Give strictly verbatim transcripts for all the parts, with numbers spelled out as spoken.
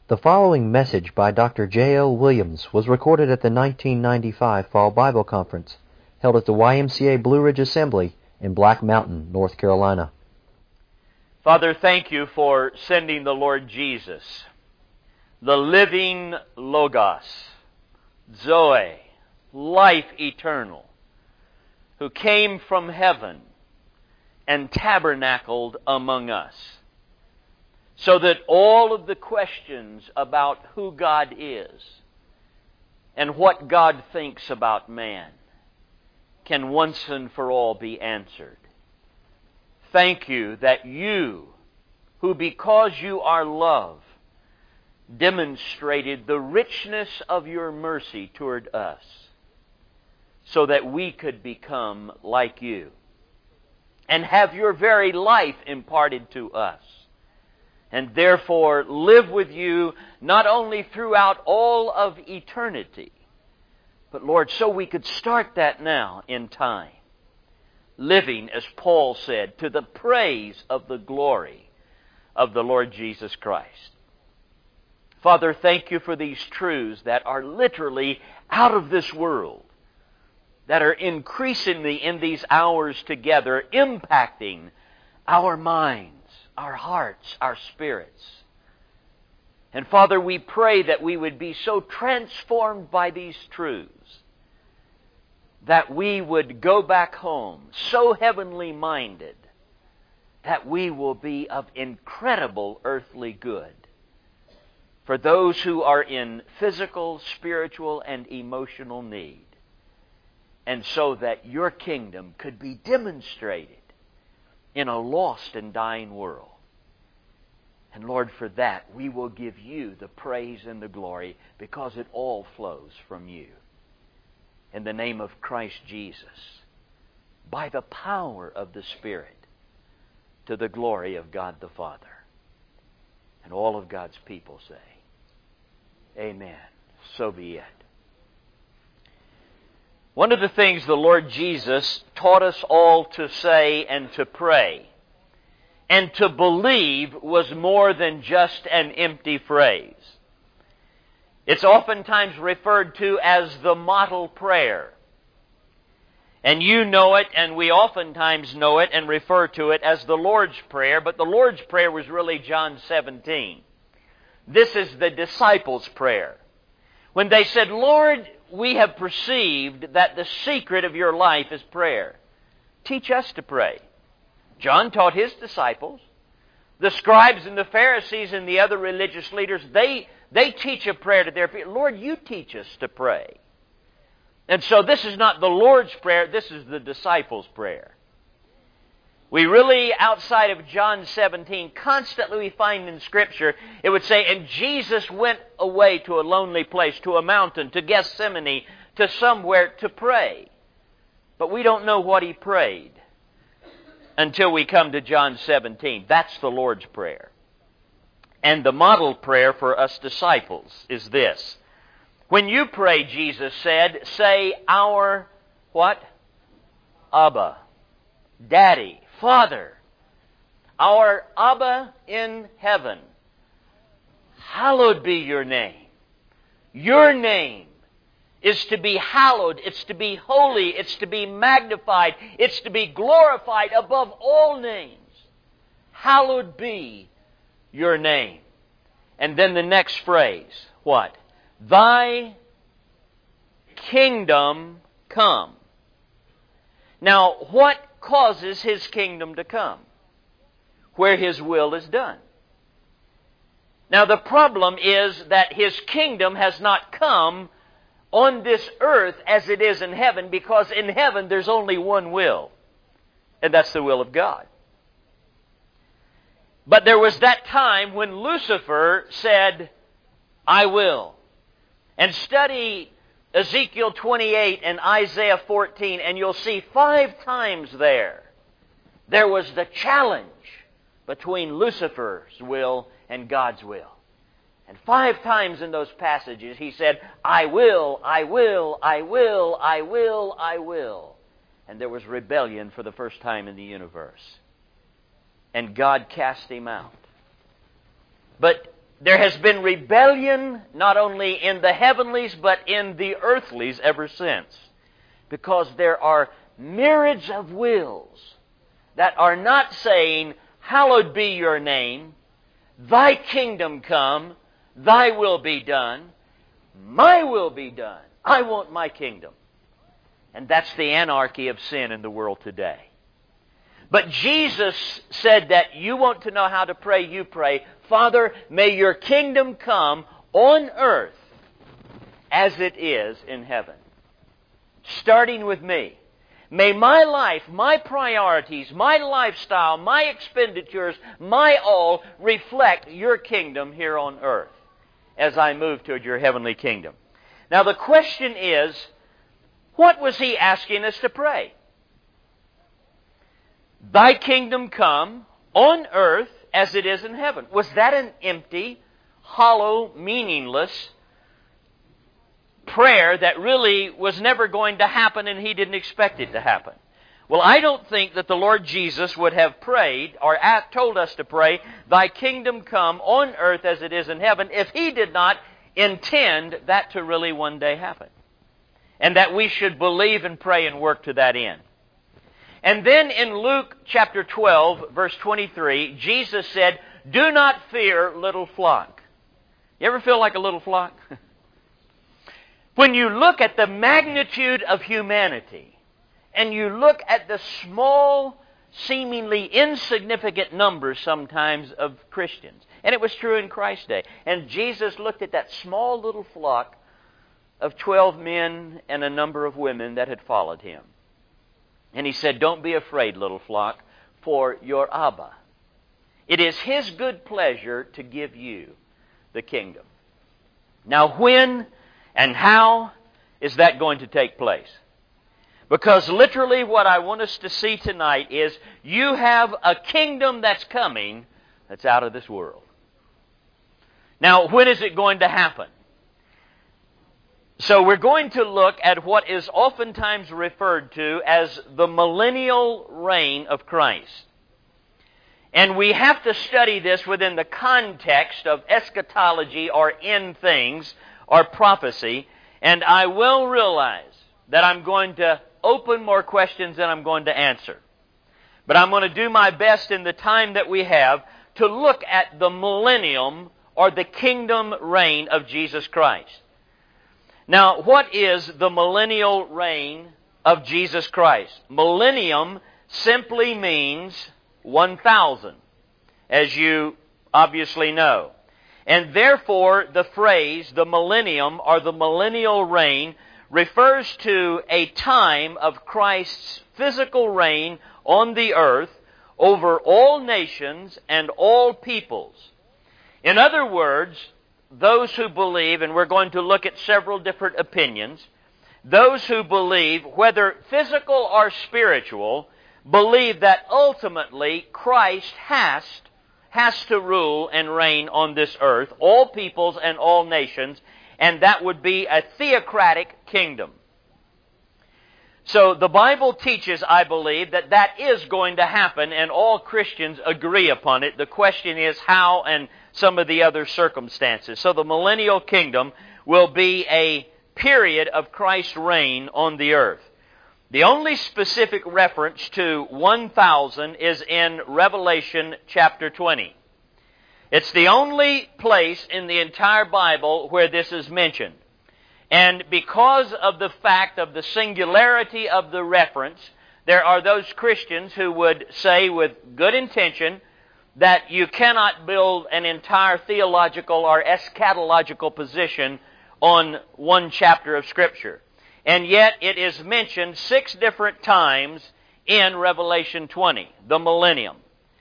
The following message by Doctor J L Williams was recorded at the nineteen ninety-five Fall Bible Conference, held at the Y M C A Blue Ridge Assembly in Black Mountain, North Carolina. Father, thank you for sending the Lord Jesus, the living Logos, Zoe, life eternal, who came from heaven and tabernacled among us, so that all of the questions about who God is and what God thinks about man can once and for all be answered. Thank you that you, who because you are love, demonstrated the richness of your mercy toward us, so that we could become like you and have your very life imparted to us, and therefore live with you not only throughout all of eternity, but Lord, so we could start that now in time, living, as Paul said, to the praise of the glory of the Lord Jesus Christ. Father, thank you for these truths that are literally out of this world, that are increasingly in these hours together impacting our minds, our hearts, our spirits. And Father, we pray that we would be so transformed by these truths that we would go back home so heavenly minded that we will be of incredible earthly good for those who are in physical, spiritual, and emotional need, and so that your kingdom could be demonstrated in a lost and dying world. And Lord, for that we will give you the praise and the glory, because it all flows from you. In the name of Christ Jesus, by the power of the Spirit, to the glory of God the Father. And all of God's people say, Amen. So be it. One of the things the Lord Jesus taught us all to say and to pray and to believe was more than just an empty phrase. It's oftentimes referred to as the model prayer. And you know it, and we oftentimes know it and refer to it as the Lord's Prayer, but the Lord's Prayer was really John seventeen. This is the disciples' prayer. When they said, Lord, we have perceived that the secret of your life is prayer. Teach us to pray. John taught his disciples. The scribes and the Pharisees and the other religious leaders, they, they teach a prayer to their people. Lord, you teach us to pray. And so this is not the Lord's Prayer, this is the disciples' prayer. We really, outside of John seventeen, constantly we find in Scripture, it would say, and Jesus went away to a lonely place, to a mountain, to Gethsemane, to somewhere to pray. But we don't know what He prayed until we come to John seventeen. That's the Lord's Prayer. And the model prayer for us disciples is this. When you pray, Jesus said, say, our, what? Abba, Daddy, Father, our Abba in heaven, hallowed be your name. Your name is to be hallowed, it's to be holy, it's to be magnified, it's to be glorified above all names. Hallowed be your name. And then the next phrase, what? Thy kingdom come. Now, what causes His kingdom to come? Where His will is done. Now, the problem is that His kingdom has not come on this earth as it is in heaven, because in heaven there's only one will, and that's the will of God. But there was that time when Lucifer said, I will. And study Ezekiel twenty-eight and Isaiah fourteen, and you'll see five times there, there was the challenge between Lucifer's will and God's will. And five times in those passages he said, I will, I will, I will, I will, I will. And there was rebellion for the first time in the universe. And God cast him out. But there has been rebellion not only in the heavenlies but in the earthlies ever since. Because there are myriads of wills that are not saying, hallowed be your name, thy kingdom come, thy will be done, my will be done. I want my kingdom. And that's the anarchy of sin in the world today. But Jesus said that you want to know how to pray, you pray, Father, may your kingdom come on earth as it is in heaven. Starting with me. May my life, my priorities, my lifestyle, my expenditures, my all reflect your kingdom here on earth as I move toward your heavenly kingdom. Now the question is, what was he asking us to pray? Thy kingdom come on earth as it is in heaven. Was that an empty, hollow, meaningless prayer that really was never going to happen and he didn't expect it to happen? Well, I don't think that the Lord Jesus would have prayed or told us to pray, thy kingdom come on earth as it is in heaven, if he did not intend that to really one day happen. And that we should believe and pray and work to that end. And then in Luke chapter twelve, verse twenty-three, Jesus said, do not fear, little flock. You ever feel like a little flock? When you look at the magnitude of humanity, and you look at the small, seemingly insignificant numbers sometimes of Christians, and it was true in Christ's day, and Jesus looked at that small little flock of twelve men and a number of women that had followed him. And he said, don't be afraid, little flock, for your Abba. It is his good pleasure to give you the kingdom. Now when and how is that going to take place? Because literally what I want us to see tonight is you have a kingdom that's coming that's out of this world. Now when is it going to happen? So we're going to look at what is oftentimes referred to as the millennial reign of Christ. And we have to study this within the context of eschatology or end things or prophecy. And I will realize that I'm going to open more questions than I'm going to answer. But I'm going to do my best in the time that we have to look at the millennium or the kingdom reign of Jesus Christ. Now, what is the millennial reign of Jesus Christ? Millennium simply means one thousand, as you obviously know. And therefore, the phrase, the millennium or the millennial reign, refers to a time of Christ's physical reign on the earth over all nations and all peoples. In other words, those who believe, and we're going to look at several different opinions, those who believe, whether physical or spiritual, believe that ultimately Christ has, has to rule and reign on this earth, all peoples and all nations, and that would be a theocratic kingdom. So the Bible teaches, I believe, that that is going to happen, and all Christians agree upon it. The question is how and some of the other circumstances. So the millennial kingdom will be a period of Christ's reign on the earth. The only specific reference to one thousand is in Revelation chapter twenty. It's the only place in the entire Bible where this is mentioned. And because of the fact of the singularity of the reference, there are those Christians who would say with good intention that you cannot build an entire theological or eschatological position on one chapter of Scripture. And yet it is mentioned six different times in Revelation twenty, the millennium.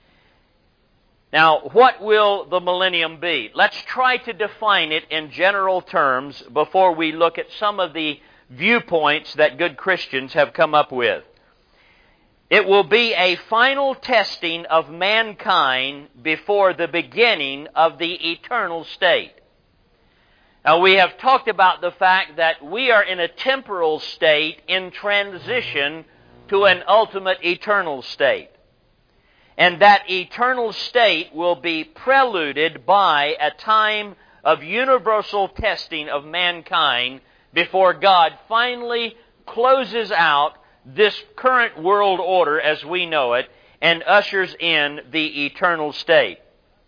Now, what will the millennium be? Let's try to define it in general terms before we look at some of the viewpoints that good Christians have come up with. It will be a final testing of mankind before the beginning of the eternal state. Now, we have talked about the fact that we are in a temporal state in transition to an ultimate eternal state. And that eternal state will be preluded by a time of universal testing of mankind before God finally closes out this current world order as we know it and ushers in the eternal state.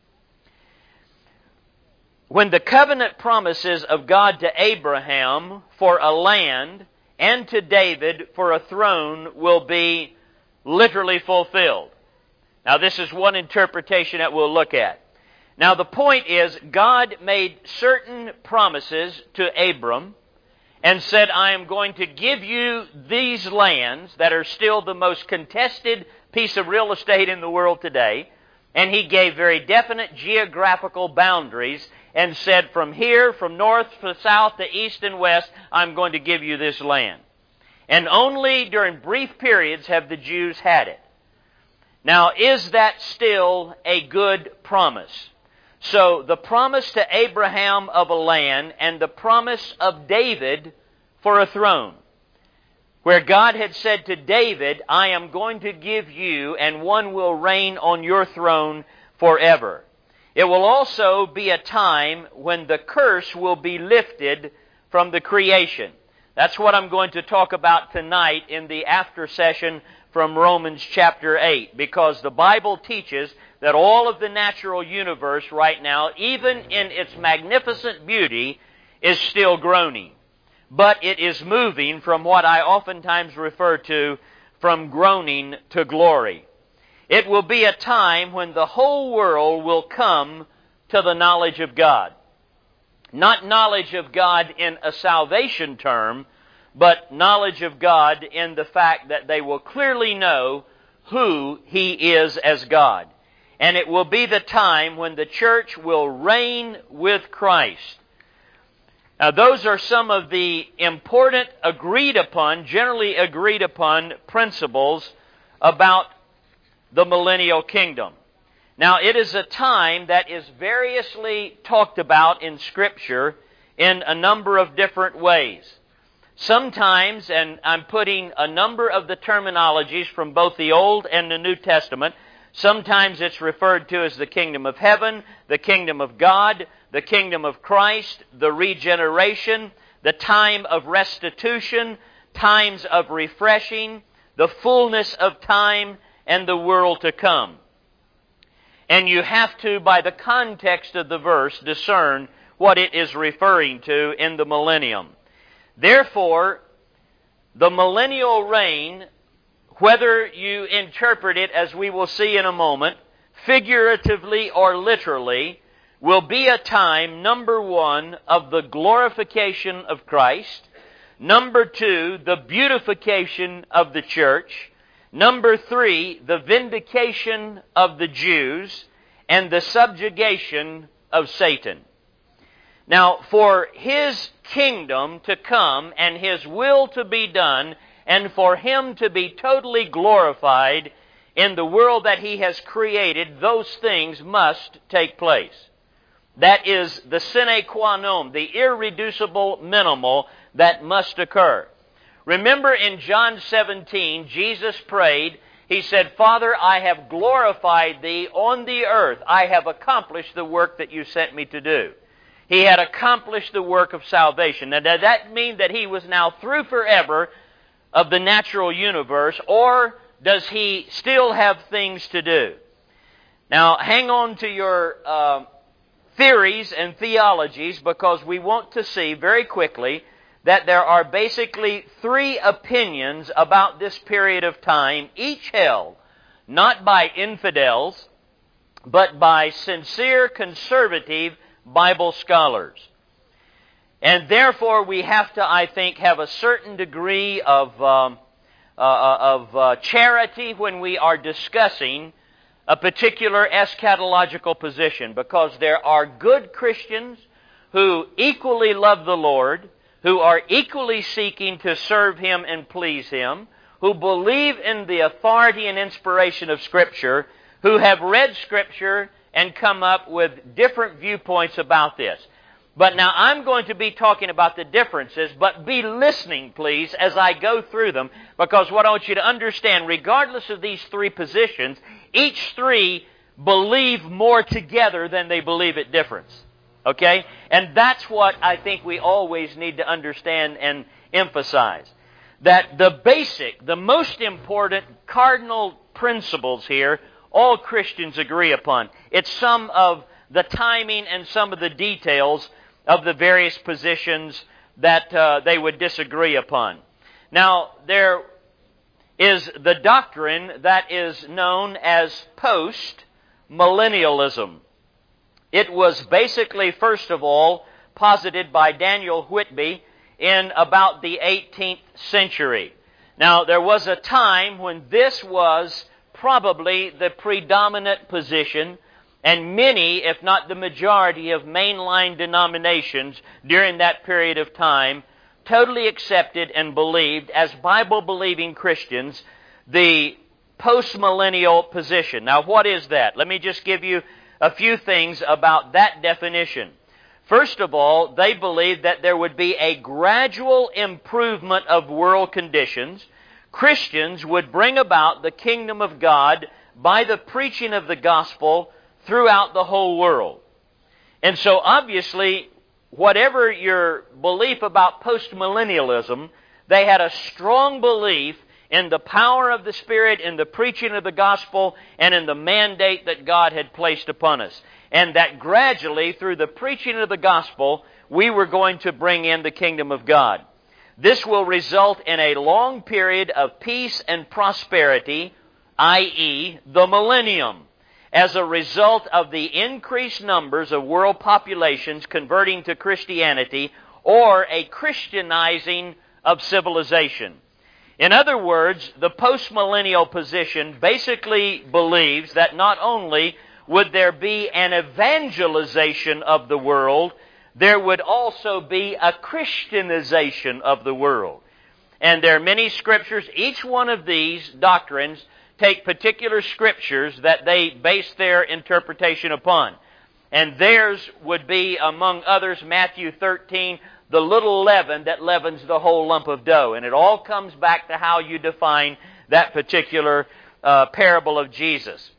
When the covenant promises of God to Abraham for a land and to David for a throne will be literally fulfilled. Now, this is one interpretation that we'll look at. Now, the point is, God made certain promises to Abram and said, I am going to give you these lands that are still the most contested piece of real estate in the world today. And He gave very definite geographical boundaries and said, from here, from north to south to east and west, I'm going to give you this land. And only during brief periods have the Jews had it. Now, is that still a good promise? So, the promise to Abraham of a land and the promise of David for a throne, where God had said to David, I am going to give you, and one will reign on your throne forever. It will also be a time when the curse will be lifted from the creation. That's what I'm going to talk about tonight in the after session from Romans chapter eight, because the Bible teaches that all of the natural universe right now, even in its magnificent beauty, is still groaning. But it is moving from what I oftentimes refer to from groaning to glory. It will be a time when the whole world will come to the knowledge of God. Not knowledge of God in a salvation term, but knowledge of God in the fact that they will clearly know who He is as God. And it will be the time when the church will reign with Christ. Now, those are some of the important, agreed upon, generally agreed upon principles about the millennial kingdom. Now, it is a time that is variously talked about in Scripture in a number of different ways. Sometimes, and I'm putting a number of the terminologies from both the Old and the New Testament, sometimes it's referred to as the kingdom of heaven, the kingdom of God, the kingdom of Christ, the regeneration, the time of restitution, times of refreshing, the fullness of time, and the world to come. And you have to, by the context of the verse, discern what it is referring to in the millennium. Therefore, the millennial reign, whether you interpret it, as we will see in a moment, figuratively or literally, will be a time, number one, of the glorification of Christ, number two, the beautification of the church, number three, the vindication of the Jews, and the subjugation of Satan. Now, for His kingdom to come and His will to be done, and for Him to be totally glorified in the world that He has created, those things must take place. That is the sine qua non, the irreducible minimal that must occur. Remember in John seventeen, Jesus prayed, He said, Father, I have glorified Thee on the earth. I have accomplished the work that You sent Me to do. He had accomplished the work of salvation. Now, does that mean that He was now through forever of the natural universe, or does He still have things to do? Now, hang on to your uh, theories and theologies, because we want to see very quickly that there are basically three opinions about this period of time, each held not by infidels, but by sincere conservative Bible scholars. And therefore we have to, I think, have a certain degree of, um, uh, of uh, charity when we are discussing a particular eschatological position, because there are good Christians who equally love the Lord, who are equally seeking to serve Him and please Him, who believe in the authority and inspiration of Scripture, who have read Scripture and come up with different viewpoints about this. But now I'm going to be talking about the differences, but be listening, please, as I go through them, because what I want you to understand, regardless of these three positions, each three believe more together than they believe at difference. Okay? And that's what I think we always need to understand and emphasize. That the basic, the most important cardinal principles here, all Christians agree upon. It's some of the timing and some of the details of the various positions that uh, they would disagree upon. Now, there is the doctrine that is known as post-millennialism. It was basically, first of all, posited by Daniel Whitby in about the eighteenth century. Now, there was a time when this was probably the predominant position, and many, if not the majority, of mainline denominations during that period of time totally accepted and believed, as Bible-believing Christians, the postmillennial position. Now, what is that? Let me just give you a few things about that definition. First of all, they believed that there would be a gradual improvement of world conditions. Christians would bring about the kingdom of God by the preaching of the gospel throughout the whole world. And so obviously, whatever your belief about postmillennialism, they had a strong belief in the power of the Spirit, in the preaching of the gospel, and in the mandate that God had placed upon us. And that gradually, through the preaching of the gospel, we were going to bring in the kingdom of God. This will result in a long period of peace and prosperity, that is the millennium, as a result of the increased numbers of world populations converting to Christianity or a Christianizing of civilization. In other words, the postmillennial position basically believes that not only would there be an evangelization of the world, there would also be a Christianization of the world. And there are many scriptures. Each one of these doctrines take particular scriptures that they base their interpretation upon. And theirs would be, among others, Matthew thirteen, the little leaven that leavens the whole lump of dough. And it all comes back to how you define that particular uh, parable of Jesus.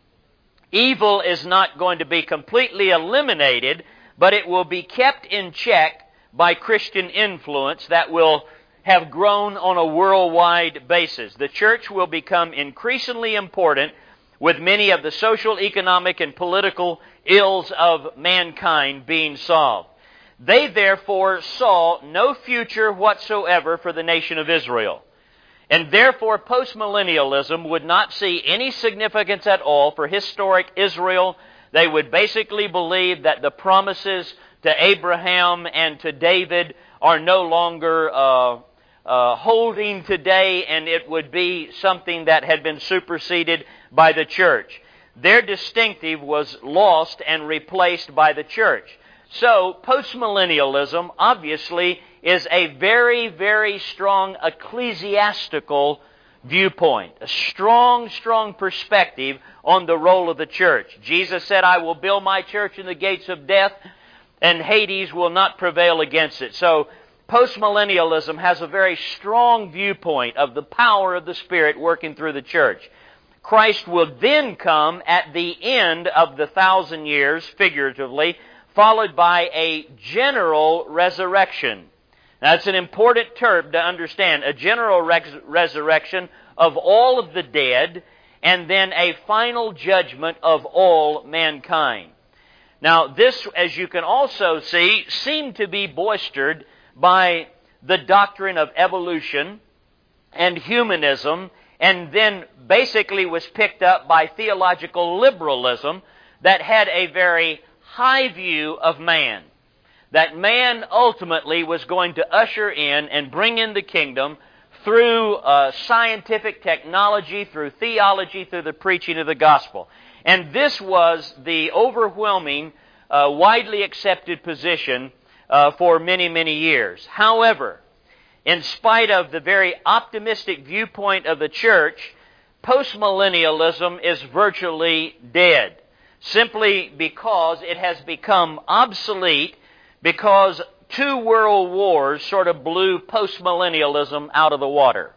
Evil is not going to be completely eliminated, but it will be kept in check by Christian influence that will have grown on a worldwide basis. The church will become increasingly important, with many of the social, economic, and political ills of mankind being solved. They therefore saw no future whatsoever for the nation of Israel. And therefore postmillennialism would not see any significance at all for historic Israel. They would basically believe that the promises to Abraham and to David are no longer uh, uh, holding today, and it would be something that had been superseded by the church. Their distinctive was lost and replaced by the church. So, postmillennialism obviously is a very, very strong ecclesiastical viewpoint, a strong, strong perspective on the role of the church. Jesus said, I will build my church in the gates of death, and Hades will not prevail against it. So, postmillennialism has a very strong viewpoint of the power of the Spirit working through the church. Christ will then come at the end of the thousand years, figuratively, followed by a general resurrection. Now, that's an important term to understand. A general res- resurrection of all of the dead, and then a final judgment of all mankind. Now, this, as you can also see, seemed to be bolstered by the doctrine of evolution and humanism, and then basically was picked up by theological liberalism that had a very high view of man. That man ultimately was going to usher in and bring in the kingdom through uh, scientific technology, through theology, through the preaching of the gospel. And this was the overwhelming, uh, widely accepted position uh, for many, many years. However, in spite of the very optimistic viewpoint of the church, postmillennialism is virtually dead, simply because it has become obsolete because two world wars sort of blew postmillennialism out of the water.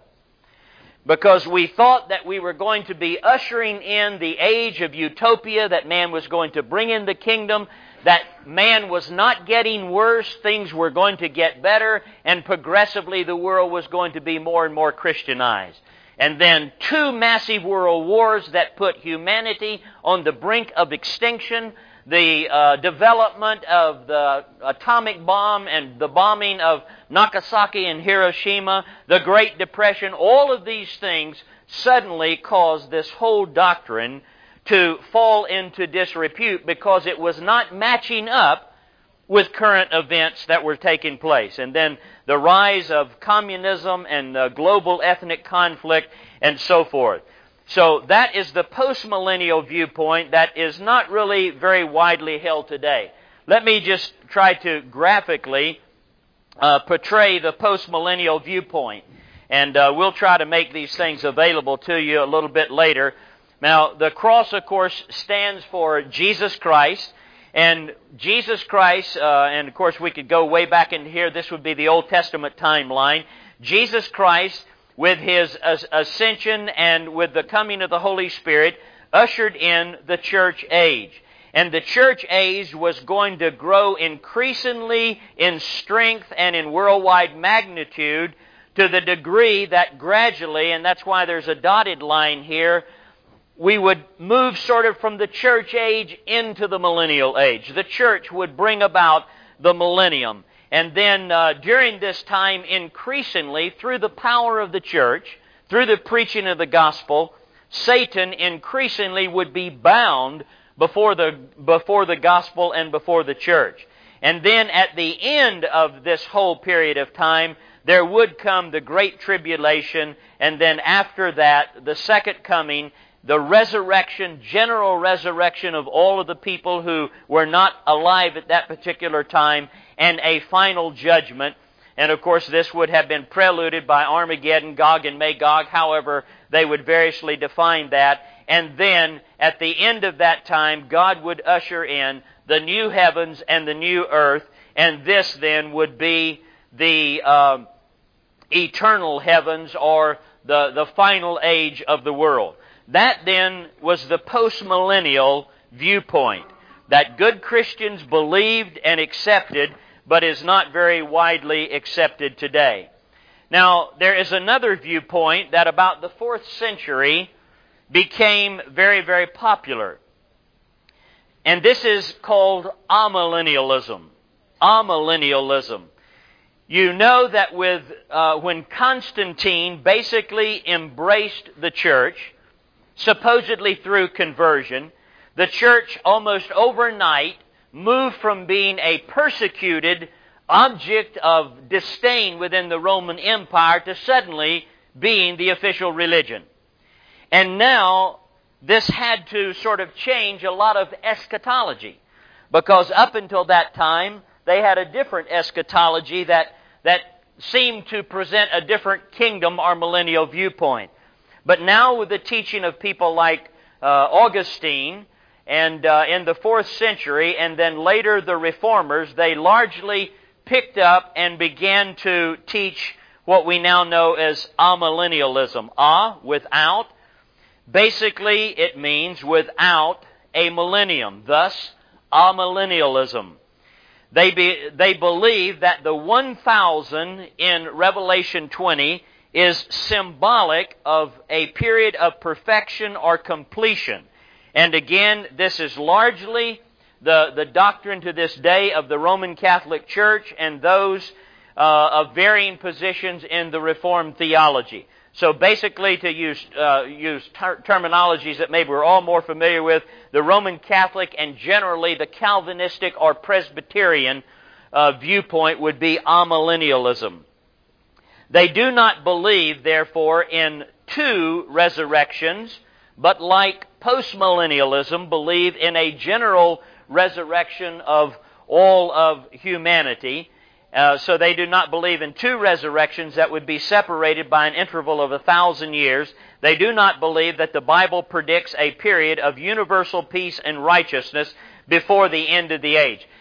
Because we thought that we were going to be ushering in the age of utopia, that man was going to bring in the kingdom, that man was not getting worse, things were going to get better, and progressively the world was going to be more and more Christianized. And then two massive world wars that put humanity on the brink of extinction, the uh, development of the atomic bomb and the bombing of Nagasaki and Hiroshima, the Great Depression, all of these things suddenly caused this whole doctrine to fall into disrepute because it was not matching up with current events that were taking place. And then the rise of communism and uh, global ethnic conflict and so forth. So that is the postmillennial viewpoint that is not really very widely held today. Let me just try to graphically uh, portray the postmillennial viewpoint. And uh, we'll try to make these things available to you a little bit later. Now, the cross, of course, stands for Jesus Christ. And Jesus Christ, uh, and of course we could go way back into here, this would be the Old Testament timeline. Jesus Christ, with His ascension and with the coming of the Holy Spirit, ushered in the church age. And the church age was going to grow increasingly in strength and in worldwide magnitude to the degree that gradually, and that's why there's a dotted line here, we would move sort of from the church age into the millennial age. The church would bring about the millennium. And then uh, during this time, increasingly, through the power of the church, through the preaching of the gospel, Satan increasingly would be bound before the, before the gospel and before the church. And then at the end of this whole period of time, there would come the Great Tribulation, and then after that, the second coming, the resurrection, general resurrection of all of the people who were not alive at that particular time, and a final judgment. And of course, this would have been preluded by Armageddon, Gog and Magog, however they would variously define that. And then, at the end of that time, God would usher in the new heavens and the new earth, and this then would be the uh, eternal heavens, or the, the final age of the world. That then was the postmillennial viewpoint that good Christians believed and accepted, but is not very widely accepted today. Now, there is another viewpoint that about the fourth century became very, very popular. And this is called amillennialism. Amillennialism. You know that with uh, when Constantine basically embraced the church, supposedly through conversion, the church almost overnight moved from being a persecuted object of disdain within the Roman Empire to suddenly being the official religion. And now this had to sort of change a lot of eschatology, because up until that time they had a different eschatology that, that seemed to present a different kingdom or millennial viewpoint. But now with the teaching of people like uh, Augustine, and uh, in the fourth century, and then later the Reformers, they largely picked up and began to teach what we now know as amillennialism. A, without. Basically, it means without a millennium. Thus, amillennialism. They, be, they believe that the one thousand in Revelation twenty is symbolic of a period of perfection or completion. And again, this is largely the, the doctrine to this day of the Roman Catholic Church and those uh, of varying positions in the Reformed theology. So basically, to use uh, use ter- terminologies that maybe we're all more familiar with, the Roman Catholic and generally the Calvinistic or Presbyterian uh, viewpoint would be amillennialism. They do not believe, therefore, in two resurrections, but like postmillennialism, believe in a general resurrection of all of humanity. Uh, so they do not believe in two resurrections that would be separated by an interval of a thousand years. They do not believe that the Bible predicts a period of universal peace and righteousness before the end of the age.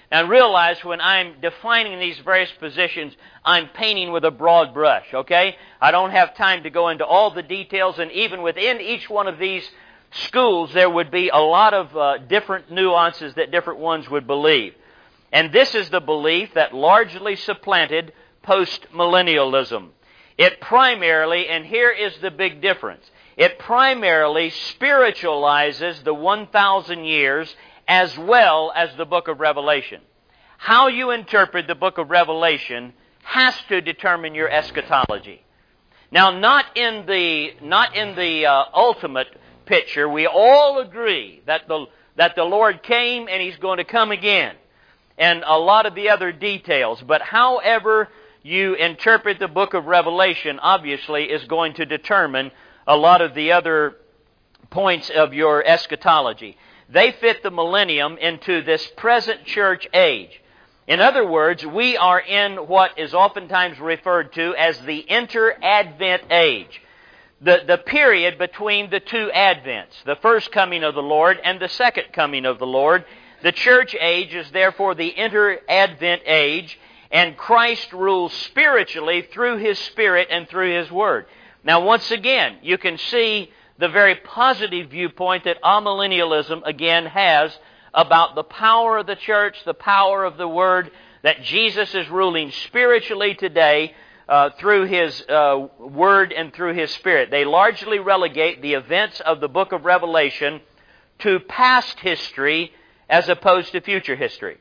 And realize when I'm defining these various positions, I'm painting with a broad brush, okay? I don't have time to go into all the details, and even within each one of these schools, there would be a lot of uh, different nuances that different ones would believe. And this is the belief that largely supplanted postmillennialism. It primarily, and here is the big difference, it primarily spiritualizes the one thousand years as well as the book of Revelation. How you interpret the book of Revelation has to determine your eschatology. Now, not in the not in the uh, ultimate picture. We all agree that the that the Lord came and He's going to come again, and a lot of the other details. But however you interpret the book of Revelation, obviously, is going to determine a lot of the other points of your eschatology. They fit the millennium into this present church age. In other words, we are in what is oftentimes referred to as the inter-advent age. The, the period between the two advents, the first coming of the Lord and the second coming of the Lord. The church age is therefore the inter-advent age, and Christ rules spiritually through His Spirit and through His Word. Now, once again, you can see the very positive viewpoint that amillennialism again has about the power of the church, the power of the Word, that Jesus is ruling spiritually today uh, through His uh, Word and through His Spirit. They largely relegate the events of the book of Revelation to past history as opposed to future history.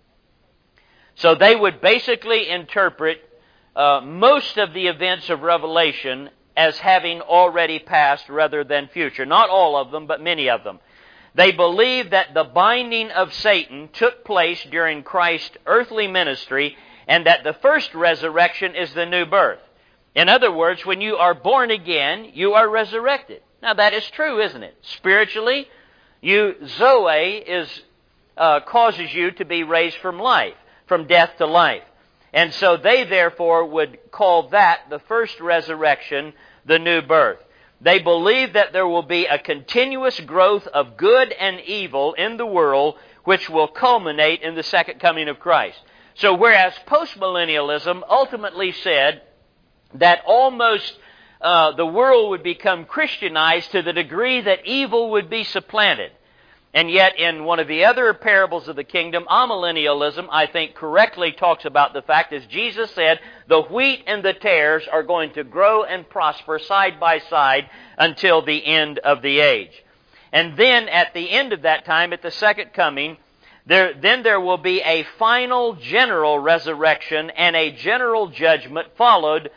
So they would basically interpret uh, most of the events of Revelation as having already passed rather than future. Not all of them, but many of them. They believe that the binding of Satan took place during Christ's earthly ministry, and that the first resurrection is the new birth. In other words, when you are born again, you are resurrected. Now that is true, isn't it? Spiritually, you Zoe is uh, causes you to be raised from life, from death to life. And so they therefore would call that the first resurrection, the new birth. They believe that there will be a continuous growth of good and evil in the world, which will culminate in the second coming of Christ. So whereas postmillennialism ultimately said that almost uh, the world would become Christianized to the degree that evil would be supplanted. And yet in one of the other parables of the kingdom, amillennialism, I think, correctly talks about the fact, as Jesus said, the wheat and the tares are going to grow and prosper side by side until the end of the age. And then at the end of that time, at the second coming, there, then there will be a final general resurrection and a general judgment followed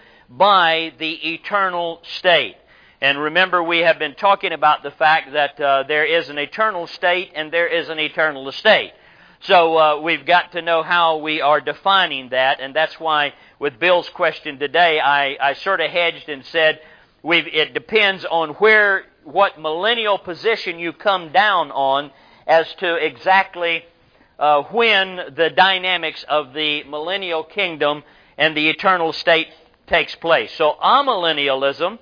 by the eternal state. And remember, we have been talking about the fact that uh, there is an eternal state and there is an eternal estate. So uh, we've got to know how we are defining that, and that's why with Bill's question today, I, I sort of hedged and said we've, it depends on where, what millennial position you come down on as to exactly uh, when the dynamics of the millennial kingdom and the eternal state takes place. So amillennialism,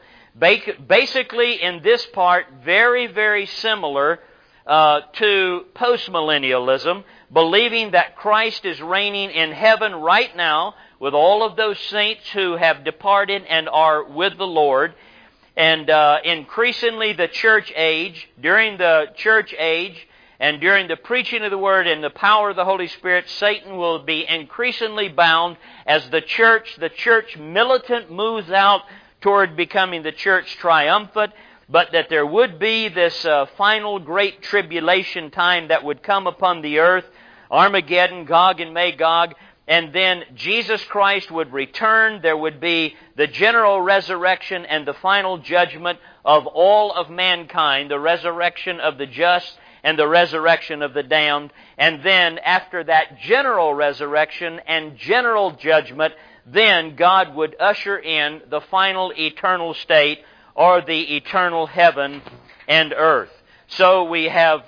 basically, in this part, very, very similar uh, to postmillennialism, believing that Christ is reigning in heaven right now with all of those saints who have departed and are with the Lord. And uh, increasingly, the church age, during the church age and during the preaching of the Word and the power of the Holy Spirit, Satan will be increasingly bound as the church, the church militant moves out toward becoming the church triumphant, but that there would be this uh, final great tribulation time that would come upon the earth, Armageddon, Gog and Magog, and then Jesus Christ would return. There would be the general resurrection and the final judgment of all of mankind, the resurrection of the just and the resurrection of the damned. And then after that general resurrection and general judgment, then God would usher in the final eternal state, or the eternal heaven and earth. So we have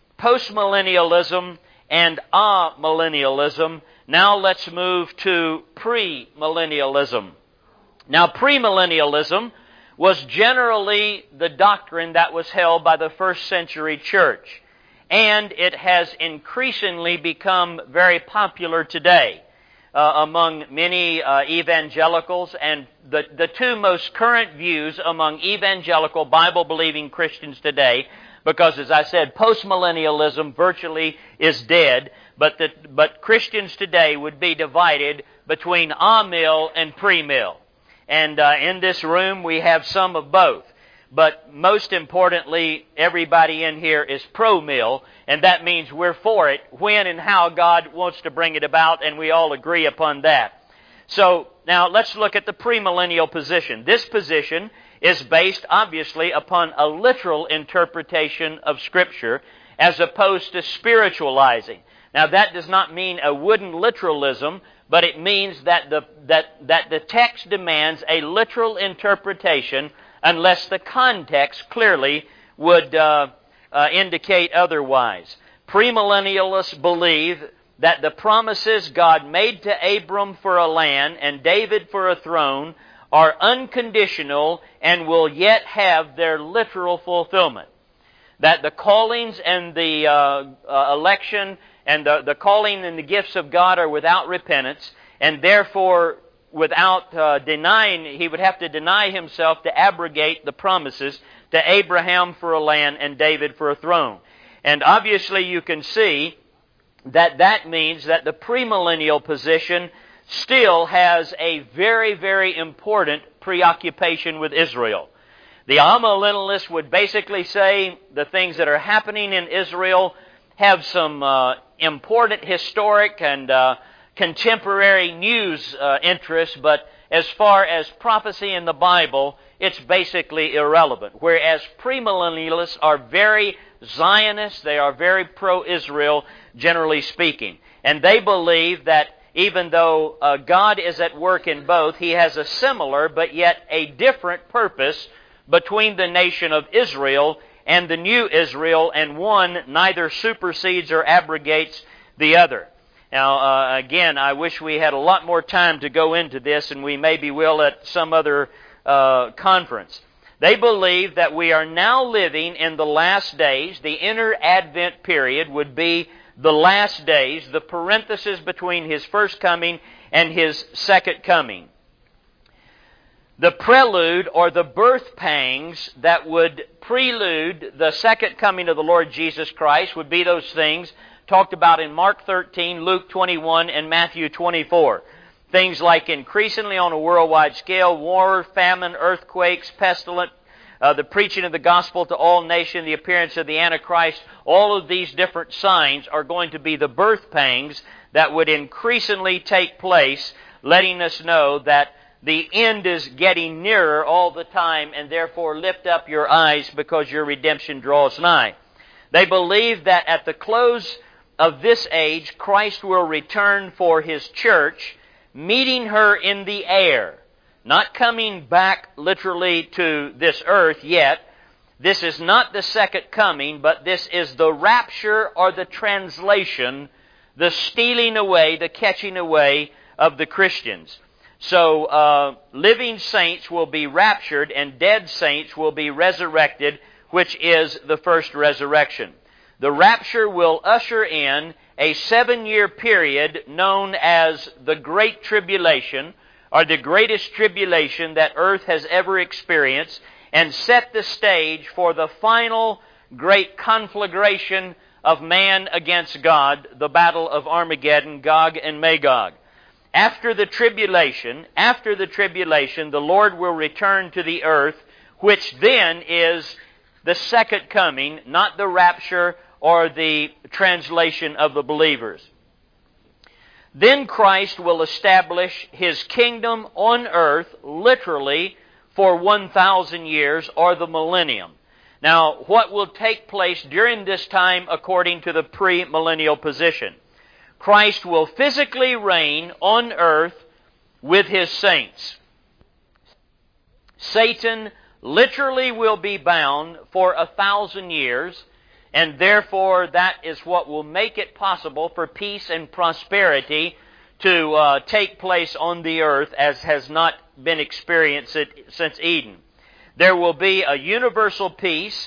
postmillennialism and amillennialism. Now let's move to premillennialism. Now premillennialism was generally the doctrine that was held by the first century church. and it has increasingly become very popular today uh, among many uh, evangelicals. And the, the two most current views among evangelical Bible-believing Christians today, because as I said, postmillennialism virtually is dead, but, the, but Christians today would be divided between amill and premill. And uh, in this room we have some of both. But most importantly, everybody in here is pro-mill, and that means we're for it when and how God wants to bring it about, and we all agree upon that. So now let's look at the premillennial position. This position is based obviously upon a literal interpretation of Scripture as opposed to spiritualizing. Now that does not mean a wooden literalism, but it means that the, that, that the text demands a literal interpretation unless the context clearly would uh, uh, indicate otherwise. Premillennialists believe that the promises God made to Abram for a land and David for a throne are unconditional and will yet have their literal fulfillment. That the callings and the uh, uh, election and the, the calling and the gifts of God are without repentance, and therefore without uh, denying, he would have to deny himself to abrogate the promises to Abraham for a land and David for a throne. And obviously you can see that that means that the premillennial position still has a very, very important preoccupation with Israel. The amillennialists would basically say the things that are happening in Israel have some uh, important historic and uh, contemporary news uh, interest, but as far as prophecy in the Bible, it's basically irrelevant. Whereas premillennialists are very Zionist, they are very pro-Israel, generally speaking. And they believe that even though uh, God is at work in both, He has a similar but yet a different purpose between the nation of Israel and the new Israel, and one neither supersedes or abrogates the other. Now, uh, again, I wish we had a lot more time to go into this, and we maybe will at some other uh, conference. They believe that we are now living in the last days. The inner Advent period would be the last days, the parenthesis between His first coming and His second coming. The prelude or the birth pangs that would prelude the second coming of the Lord Jesus Christ would be those things talked about in Mark thirteen, Luke twenty-one, and Matthew twenty-four. Things like increasingly on a worldwide scale, war, famine, earthquakes, pestilence, uh, the preaching of the gospel to all nations, the appearance of the Antichrist. All of these different signs are going to be the birth pangs that would increasingly take place, letting us know that the end is getting nearer all the time, and therefore lift up your eyes because your redemption draws nigh. They believe that at the close of this age, Christ will return for His church, meeting her in the air. Not coming back literally to this earth yet. This is not the second coming, but this is the rapture or the translation, the stealing away, the catching away of the Christians. So uh, living saints will be raptured and dead saints will be resurrected, which is the first resurrection. The rapture will usher in a seven-year period known as the Great Tribulation, or the greatest tribulation that earth has ever experienced, and set the stage for the final great conflagration of man against God, the battle of Armageddon, Gog and Magog. After the tribulation, after the tribulation, the Lord will return to the earth, which then is the second coming, not the rapture or the translation of the believers. Then Christ will establish His kingdom on earth, literally, for one thousand years, or the millennium. Now, what will take place during this time according to the premillennial position? Christ will physically reign on earth with His saints. Satan literally will be bound for a thousand years, and therefore that is what will make it possible for peace and prosperity to uh, take place on the earth as has not been experienced since Eden. There will be a universal peace.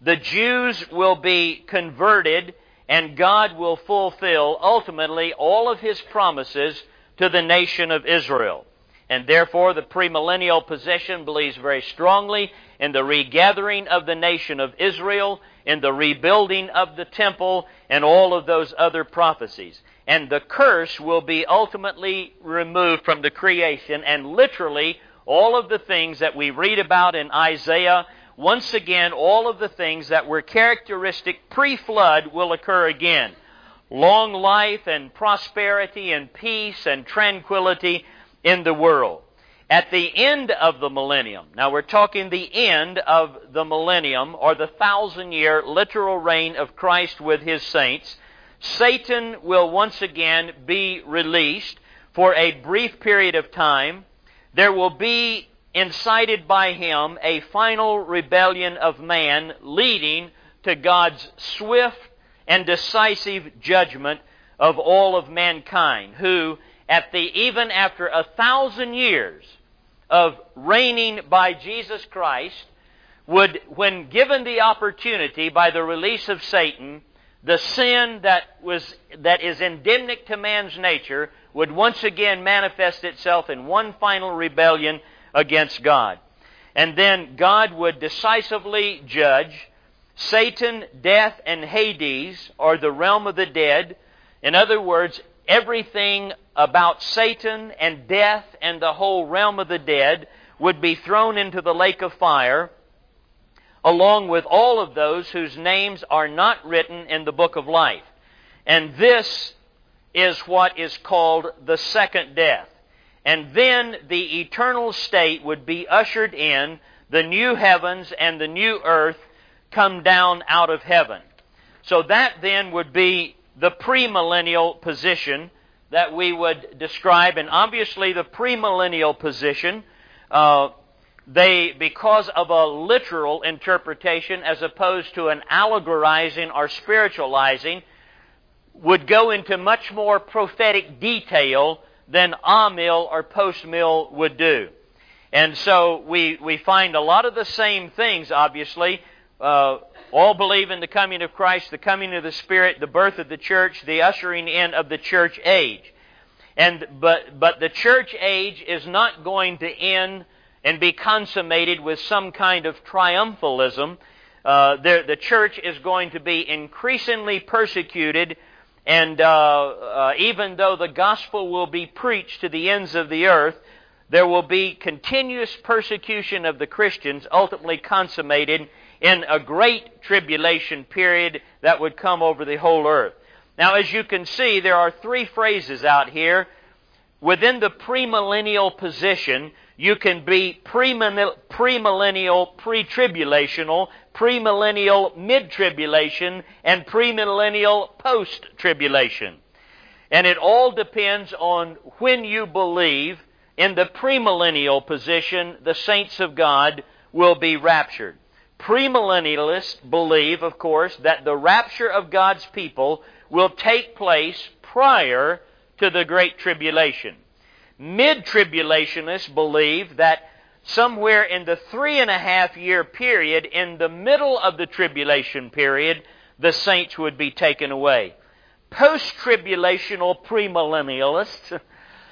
the Jews will be converted, and God will fulfill, ultimately, all of His promises to the nation of Israel. And therefore, the premillennial position believes very strongly in the regathering of the nation of Israel, in the rebuilding of the temple, and all of those other prophecies. And the curse will be ultimately removed from the creation, and literally all of the things that we read about in Isaiah, once again, all of the things that were characteristic pre-flood will occur again. Long life and prosperity and peace and tranquility in the world. At the end of the millennium, now we're talking the end of the millennium, or the thousand-year literal reign of Christ with His saints, Satan will once again be released for a brief period of time. There will be, incited by him, a final rebellion of man leading to God's swift and decisive judgment of all of mankind, who, at the even after a thousand years of reigning by Jesus Christ, would, when given the opportunity by the release of Satan, the sin that was that is endemic to man's nature would once again manifest itself in one final rebellion against God. And then God would decisively judge. Satan, death, and Hades are the realm of the dead. In other words, everything about Satan and death and the whole realm of the dead would be thrown into the lake of fire, along with all of those whose names are not written in the book of life. And this is what is called the second death. And then the eternal state would be ushered in, the new heavens and the new earth come down out of heaven. So that then would be the premillennial position that we would describe. And obviously the premillennial position, uh, they, because of a literal interpretation as opposed to an allegorizing or spiritualizing, would go into much more prophetic detail than amill or post-mill would do. And so we, we find a lot of the same things, obviously. Uh, all believe in the coming of Christ, the coming of the Spirit, the birth of the church, the ushering in of the church age. And but but the church age is not going to end and be consummated with some kind of triumphalism. Uh, the, the church is going to be increasingly persecuted, and uh, uh, even though the gospel will be preached to the ends of the earth, there will be continuous persecution of the Christians, ultimately consummated in a great tribulation period that would come over the whole earth. Now, as you can see, there are three phrases out here. Within the premillennial position, you can be premillennial pre-tribulational, premillennial mid-tribulation, and premillennial post-tribulation. And it all depends on when you believe in the premillennial position the saints of God will be raptured. Premillennialists believe, of course, that the rapture of God's people will take place prior to the Great Tribulation. Mid-tribulationists believe that somewhere in the three and a half year period, in the middle of the tribulation period, the saints would be taken away. Post-tribulational premillennialists, whew,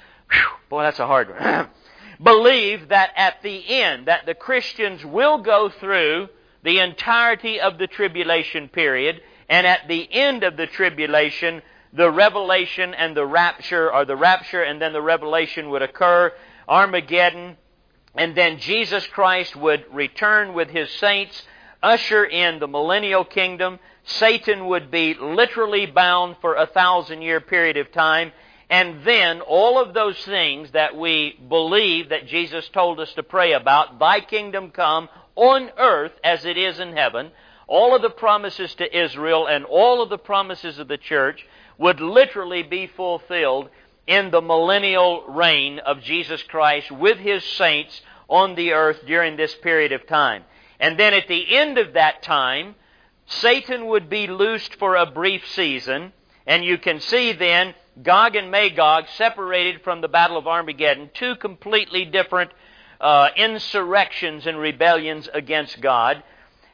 boy, that's a hard one, believe that at the end, that the Christians will go through the entirety of the tribulation period, and at the end of the tribulation, the revelation and the rapture, or the rapture and then the revelation would occur, Armageddon, and then Jesus Christ would return with His saints, usher in the millennial kingdom. Satan would be literally bound for a thousand-year period of time, and then all of those things that we believe that Jesus told us to pray about, Thy kingdom come on earth as it is in heaven, all of the promises to Israel and all of the promises of the church would literally be fulfilled in the millennial reign of Jesus Christ with His saints on the earth during this period of time. And then at the end of that time, Satan would be loosed for a brief season, and you can see then Gog and Magog separated from the Battle of Armageddon, two completely different uh, insurrections and rebellions against God.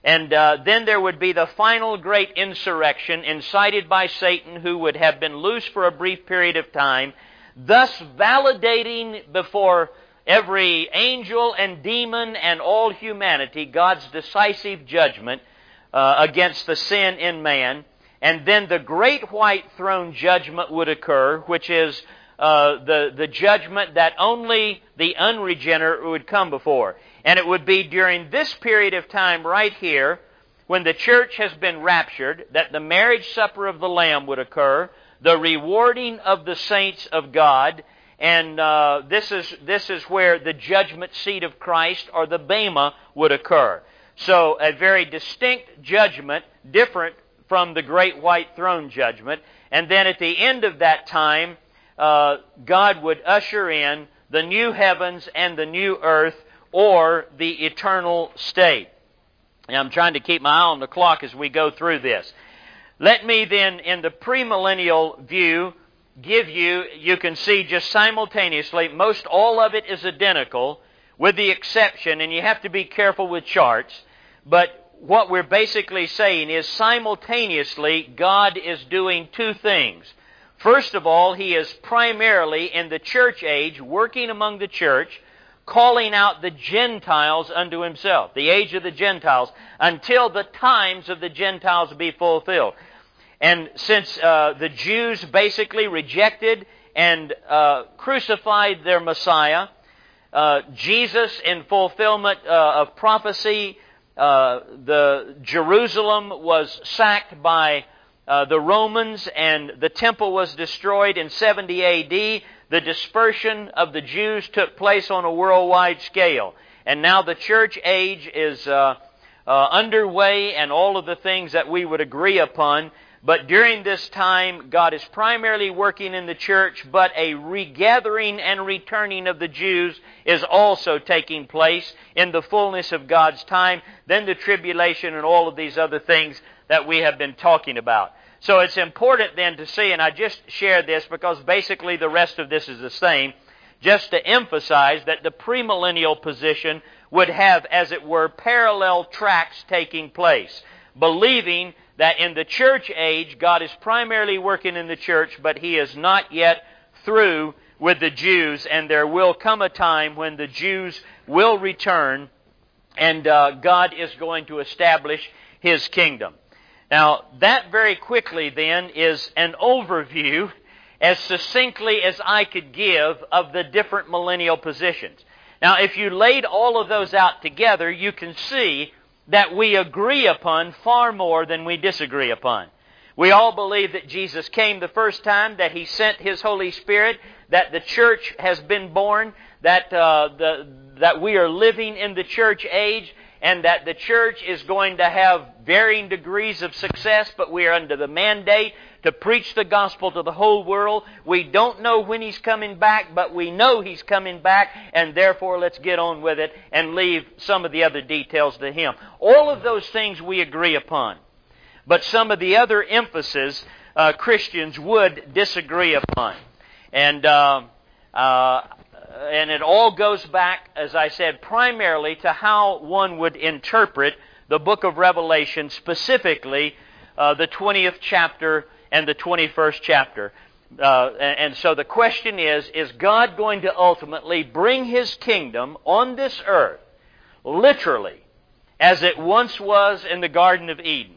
And uh, then there would be the final great insurrection incited by Satan, who would have been loose for a brief period of time, thus validating before every angel and demon and all humanity God's decisive judgment uh, against the sin in man. And then the great white throne judgment would occur, which is uh, the, the judgment that only the unregenerate would come before. And it would be during this period of time right here, when the church has been raptured, that the marriage supper of the Lamb would occur, the rewarding of the saints of God, and uh, this is this is where the judgment seat of Christ, or the Bema, would occur. So a very distinct judgment, different from the great white throne judgment. And then at the end of that time, uh, God would usher in the new heavens and the new earth, or the eternal state. Now, I'm trying to keep my eye on the clock as we go through this. Let me then, in the premillennial view, give you, you can see just simultaneously, most all of it is identical, with the exception, and you have to be careful with charts, but what we're basically saying is simultaneously God is doing two things. First of all, He is primarily in the church age, working among the church, calling out the Gentiles unto Himself, the age of the Gentiles, until the times of the Gentiles be fulfilled. And since uh, the Jews basically rejected and uh, crucified their Messiah, uh, Jesus, in fulfillment uh, of prophecy, uh, the Jerusalem was sacked by uh, the Romans, and the temple was destroyed in seventy A D. The dispersion of the Jews took place on a worldwide scale. And now the church age is uh, uh, underway, and all of the things that we would agree upon. But during this time, God is primarily working in the church, but a regathering and returning of the Jews is also taking place in the fullness of God's time. Then the tribulation and all of these other things that we have been talking about. So it's important then to see, and I just shared this because basically the rest of this is the same, just to emphasize that the premillennial position would have, as it were, parallel tracks taking place, believing that in the church age, God is primarily working in the church, but He is not yet through with the Jews, and there will come a time when the Jews will return, and uh, God is going to establish His kingdom. Now, that very quickly then is an overview, as succinctly as I could give, of the different millennial positions. Now, if you laid all of those out together, you can see that we agree upon far more than we disagree upon. We all believe that Jesus came the first time, that He sent His Holy Spirit, that the church has been born, that uh, the, that we are living in the church age, and that the church is going to have varying degrees of success, but we are under the mandate to preach the gospel to the whole world. We don't know when He's coming back, but we know He's coming back, and therefore let's get on with it and leave some of the other details to Him. All of those things we agree upon. But some of the other emphasis uh, Christians would disagree upon. And uh, uh, and it all goes back, as I said, primarily to how one would interpret the book of Revelation, specifically uh, the twentieth chapter and the twenty-first chapter. Uh, and, and so the question is, is God going to ultimately bring His kingdom on this earth, literally, as it once was in the Garden of Eden?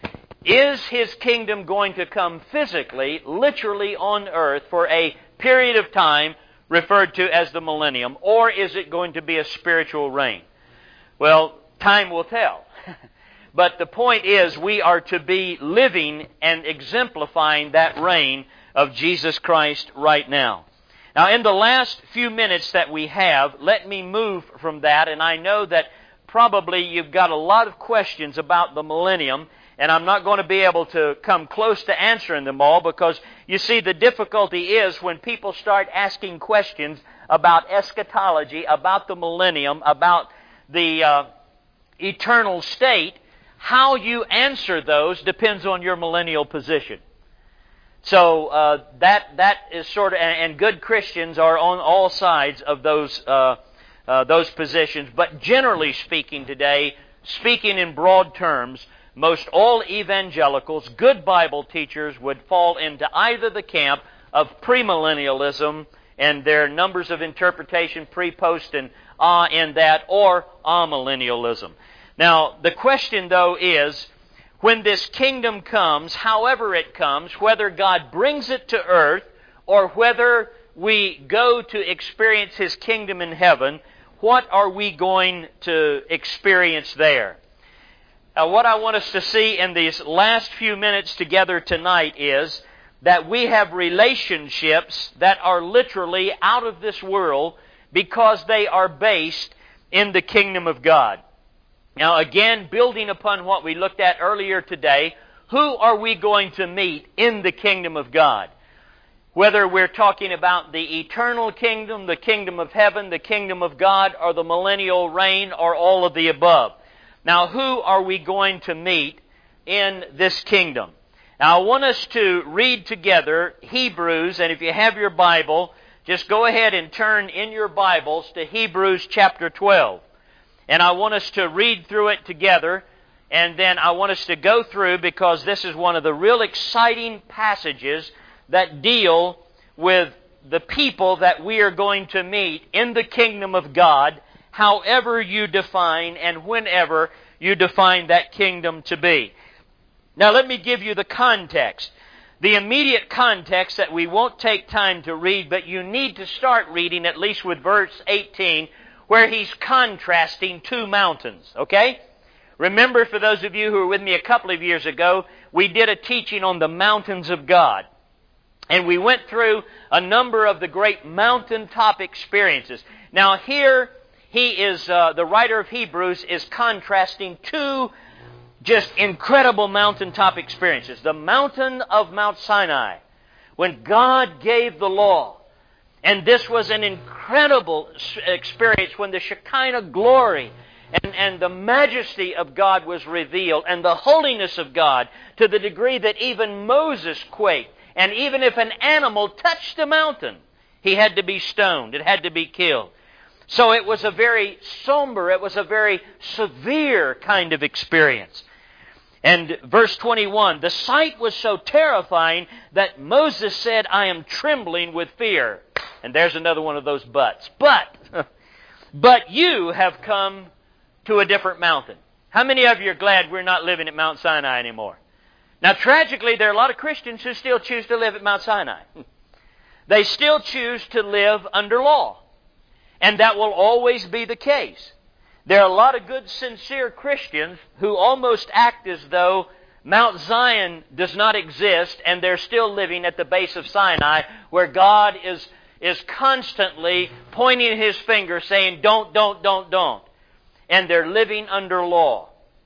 Is His kingdom going to come physically, literally on earth for a period of time referred to as the millennium, or is it going to be a spiritual reign? Well, time will tell. But the point is, we are to be living and exemplifying that reign of Jesus Christ right now. Now, in the last few minutes that we have, let me move from that, and I know that probably you've got a lot of questions about the millennium, and I'm not going to be able to come close to answering them all, because you see, the difficulty is when people start asking questions about eschatology, about the millennium, about the uh, eternal state, how you answer those depends on your millennial position. So uh, that that is sort of, and, and good Christians are on all sides of those uh, uh, those positions. But generally speaking today, speaking in broad terms, most all evangelicals, good Bible teachers, would fall into either the camp of premillennialism and their numbers of interpretation pre, post, and ah in that, or amillennialism. Now, the question, though, is, when this kingdom comes, however it comes, whether God brings it to earth or whether we go to experience His kingdom in heaven, what are we going to experience there? Now, what I want us to see in these last few minutes together tonight is that we have relationships that are literally out of this world because they are based in the kingdom of God. Now, again, building upon what we looked at earlier today, who are we going to meet in the kingdom of God? Whether we're talking about the eternal kingdom, the kingdom of heaven, the kingdom of God, or the millennial reign, or all of the above. Now, who are we going to meet in this kingdom? Now, I want us to read together Hebrews, and if you have your Bible, just go ahead and turn in your Bibles to Hebrews chapter twelve. And I want us to read through it together, and then I want us to go through, because this is one of the real exciting passages that deal with the people that we are going to meet in the kingdom of God, however you define and whenever you define that kingdom to be. Now, let me give you the context. The immediate context that we won't take time to read, but you need to start reading at least with verse eighteen, where he's contrasting two mountains, okay? Remember, for those of you who were with me a couple of years ago, we did a teaching on the mountains of God. And we went through a number of the great mountaintop experiences. Now here, he is, uh, the writer of Hebrews is contrasting two just incredible mountaintop experiences. The mountain of Mount Sinai, when God gave the law. And this was an incredible experience when the Shekinah glory and, and the majesty of God was revealed, and the holiness of God, to the degree that even Moses quaked. And even if an animal touched the mountain, he had to be stoned. It had to be killed. So it was a very somber, it was a very severe kind of experience. And verse twenty-one, the sight was so terrifying that Moses said, I am trembling with fear. And there's another one of those buts. But, but you have come to a different mountain. How many of you are glad we're not living at Mount Sinai anymore? Now, tragically, there are a lot of Christians who still choose to live at Mount Sinai. They still choose to live under law. And that will always be the case. There are a lot of good, sincere Christians who almost act as though Mount Zion does not exist, and they're still living at the base of Sinai, where God is, is constantly pointing His finger saying, don't, don't, don't, don't. And they're living under law.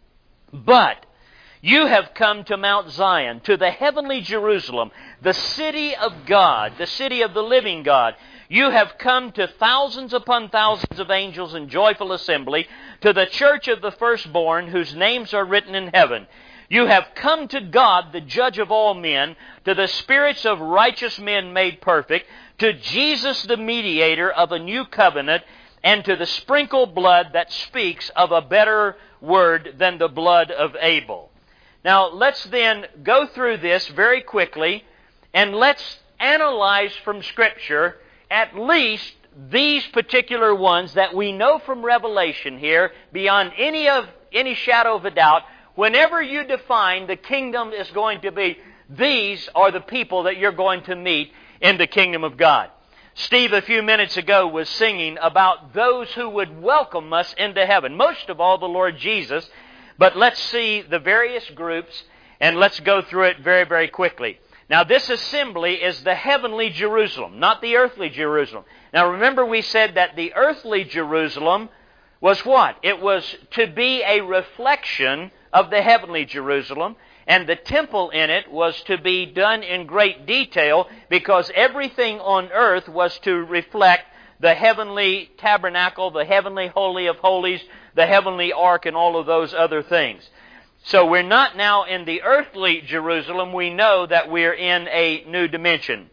But you have come to Mount Zion, to the heavenly Jerusalem, the city of God, the city of the living God. You have come to thousands upon thousands of angels in joyful assembly, to the church of the firstborn, whose names are written in heaven. You have come to God, the judge of all men, to the spirits of righteous men made perfect, to Jesus, the mediator of a new covenant, and to the sprinkled blood that speaks of a better word than the blood of Abel. Now, let's then go through this very quickly, and let's analyze from Scripture at least these particular ones that we know from Revelation here, beyond any of any shadow of a doubt. Whenever you define the kingdom is going to be, these are the people that you're going to meet in the kingdom of God. Steve, a few minutes ago, was singing about those who would welcome us into heaven. Most of all, the Lord Jesus. But let's see the various groups, and let's go through it very, very quickly. Now, this assembly is the heavenly Jerusalem, not the earthly Jerusalem. Now, remember we said that the earthly Jerusalem was what? It was to be a reflection of the heavenly Jerusalem, and the temple in it was to be done in great detail, because everything on earth was to reflect the heavenly tabernacle, the heavenly holy of holies, the heavenly ark, and all of those other things. So we're not now in the earthly Jerusalem. We know that we're in a new dimension.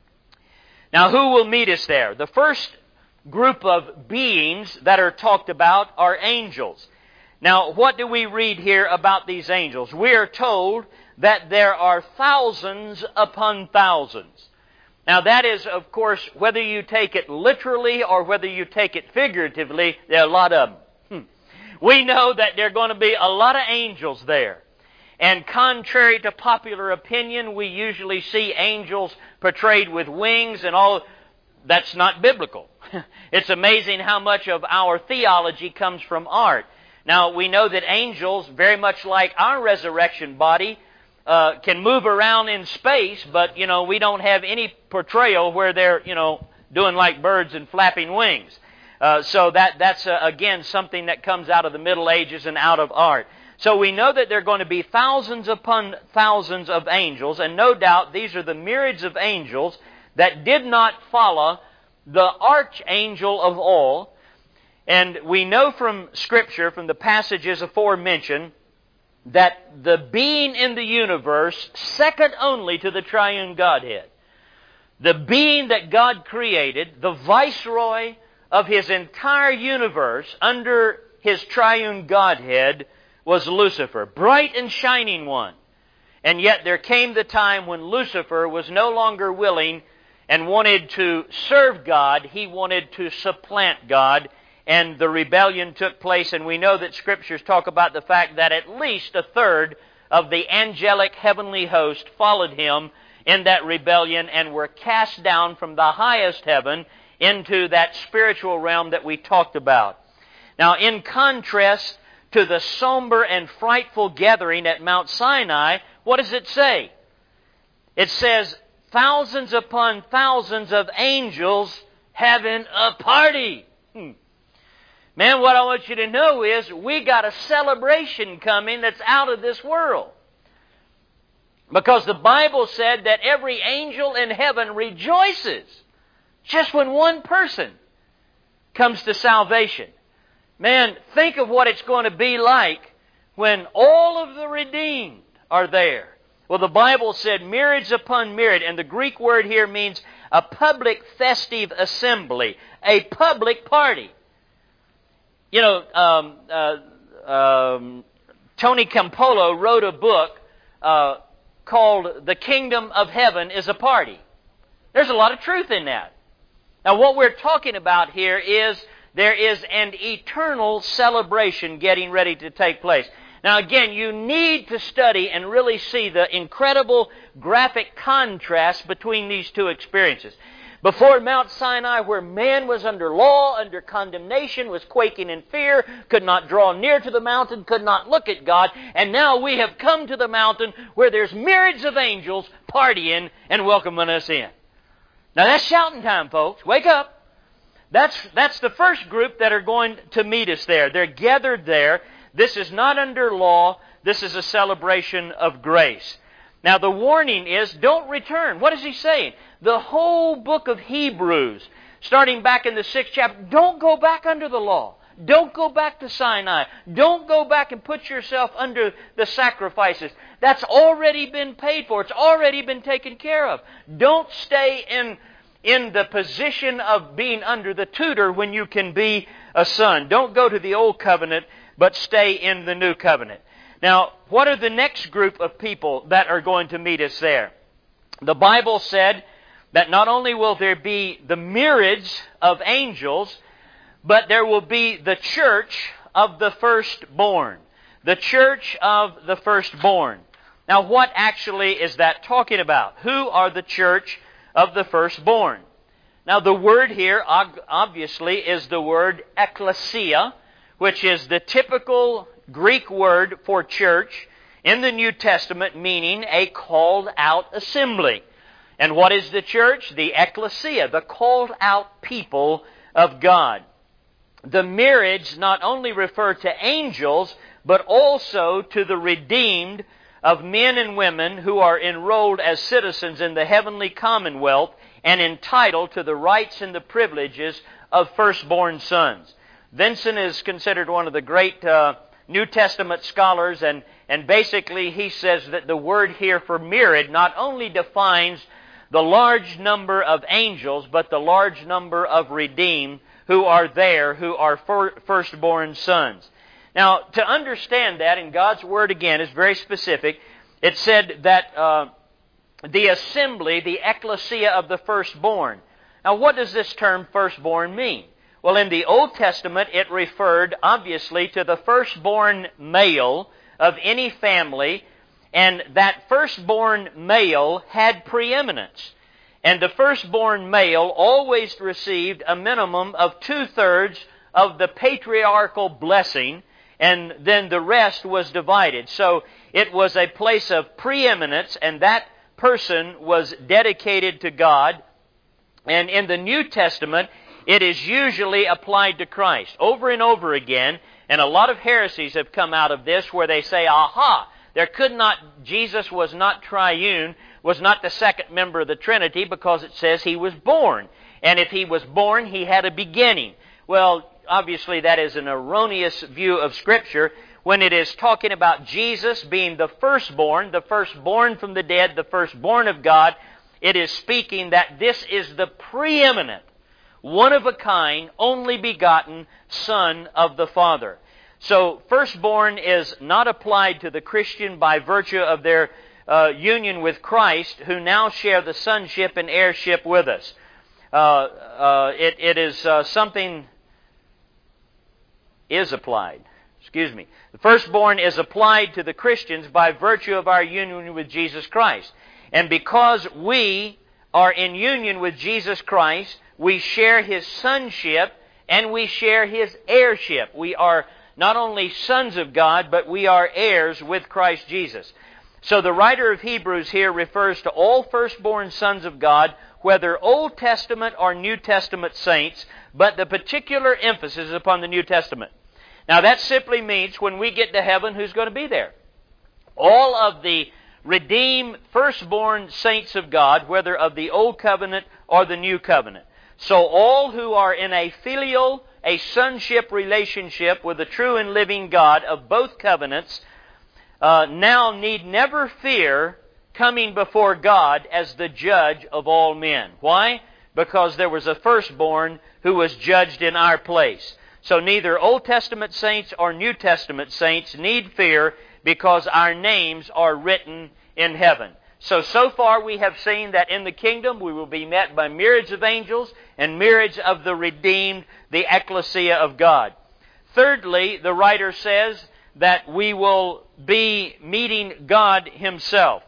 Now, who will meet us there? The first group of beings that are talked about are angels. Now, what do we read here about these angels? We are told that there are thousands upon thousands. Now, that is, of course, whether you take it literally or whether you take it figuratively, there are a lot of them. Hmm. We know that there are going to be a lot of angels there. And contrary to popular opinion, we usually see angels portrayed with wings and all. That's not biblical. It's amazing how much of our theology comes from art. Now, we know that angels, very much like our resurrection body, uh, can move around in space, but, you know, we don't have any portrayal where they're, you know, doing like birds and flapping wings. Uh, so that that's, uh, again, something that comes out of the Middle Ages and out of art. So we know that there are going to be thousands upon thousands of angels, and no doubt these are the myriads of angels that did not follow the archangel of all. And we know from Scripture, from the passages aforementioned, that the being in the universe, second only to the triune Godhead, the being that God created, the viceroy of His entire universe under His triune Godhead, was Lucifer, bright and shining one. And yet there came the time when Lucifer was no longer willing and wanted to serve God. He wanted to supplant God, and the rebellion took place. And we know that Scriptures talk about the fact that at least a third of the angelic heavenly host followed him in that rebellion and were cast down from the highest heaven into that spiritual realm that we talked about. Now, in contrast to the somber and frightful gathering at Mount Sinai, what does it say? It says, thousands upon thousands of angels having a party. Hmm. Man, what I want you to know is we got a celebration coming that's out of this world. Because the Bible said that every angel in heaven rejoices just when one person comes to salvation. Man, think of what it's going to be like when all of the redeemed are there. Well, the Bible said myriads upon myriad, and the Greek word here means a public festive assembly, a public party. You know, um, uh, um, Tony Campolo wrote a book uh, called The Kingdom of Heaven is a Party. There's a lot of truth in that. Now, what we're talking about here is there is an eternal celebration getting ready to take place. Now, again, you need to study and really see the incredible graphic contrast between these two experiences. Before Mount Sinai, where man was under law, under condemnation, was quaking in fear, could not draw near to the mountain, could not look at God, and now we have come to the mountain where there's myriads of angels partying and welcoming us in. Now, that's shouting time, folks. Wake up. That's, that's the first group that are going to meet us there. They're gathered there. This is not under law. This is a celebration of grace. Now, the warning is, don't return. What is he saying? The whole book of Hebrews, starting back in the sixth chapter, don't go back under the law. Don't go back to Sinai. Don't go back and put yourself under the sacrifices. That's already been paid for. It's already been taken care of. Don't stay in, in the position of being under the tutor when you can be a son. Don't go to the old covenant, but stay in the new covenant. Now, what are the next group of people that are going to meet us there? The Bible said that not only will there be the myriads of angels, but there will be the church of the firstborn. The church of the firstborn. Now, what actually is that talking about? Who are the church of the firstborn? Now, the word here, obviously, is the word ecclesia, which is the typical Greek word for church in the New Testament, meaning a called out assembly. And what is the church? The ecclesia, the called out people of God. The myriads not only refer to angels, but also to the redeemed of men and women who are enrolled as citizens in the heavenly commonwealth and entitled to the rights and the privileges of firstborn sons. Vincent is considered one of the great uh, New Testament scholars, and, and basically he says that the word here for myriad not only defines the large number of angels, but the large number of redeemed who are there, who are fir- firstborn sons. Now, to understand that, in God's Word again is very specific. It said that uh, the assembly, the ecclesia of the firstborn. Now, what does this term firstborn mean? Well, in the Old Testament, it referred, obviously, to the firstborn male of any family, and that firstborn male had preeminence. And the firstborn male always received a minimum of two-thirds of the patriarchal blessing, and then the rest was divided. So it was a place of preeminence, and that person was dedicated to God. And in the New Testament, it is usually applied to Christ over and over again. And a lot of heresies have come out of this where they say, aha, there could not, Jesus was not triune, was not the second member of the Trinity because it says He was born. And if He was born, He had a beginning. Well, obviously that is an erroneous view of Scripture. When it is talking about Jesus being the firstborn, the firstborn from the dead, the firstborn of God, it is speaking that this is the preeminent, one-of-a-kind, only begotten Son of the Father. So, firstborn is not applied to the Christian by virtue of their uh, union with Christ, who now share the sonship and heirship with us. Uh, uh, it, it is uh, something is applied. Excuse me. The firstborn is applied to the Christians by virtue of our union with Jesus Christ. And because we are in union with Jesus Christ, we share His sonship and we share His heirship. We are not only sons of God, but we are heirs with Christ Jesus. So the writer of Hebrews here refers to all firstborn sons of God, whether Old Testament or New Testament saints, but the particular emphasis is upon the New Testament. Now that simply means when we get to heaven, who's going to be there? All of the redeemed firstborn saints of God, whether of the Old Covenant or the New Covenant. So all who are in a filial, a sonship relationship with the true and living God of both covenants, uh, now need never fear coming before God as the judge of all men. Why? Because there was a firstborn who was judged in our place. So neither Old Testament saints or New Testament saints need fear because our names are written in heaven. So, so far we have seen that in the kingdom we will be met by myriads of angels and myriads of the redeemed, the ecclesia of God. Thirdly, the writer says that we will be meeting God Himself.